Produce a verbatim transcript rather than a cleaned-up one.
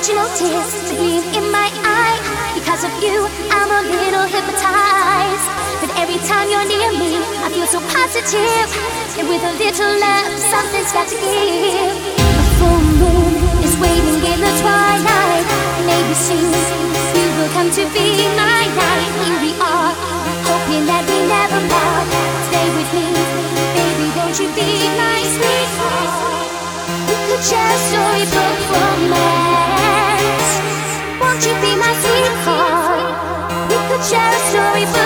don't you notice the gleam in my eye? Because of you, I'm a little hypnotized. But every time you're near me, I feel so positive. And with a little love, something's got to give. A full moon is waiting in the twilight. Maybe soon you will come to be my night. Here we are, hoping that we never part. Stay with me, baby, won't you be my sweetheart? We could share a storybook romance. Won't you be my sweetheart? We could share a storybook.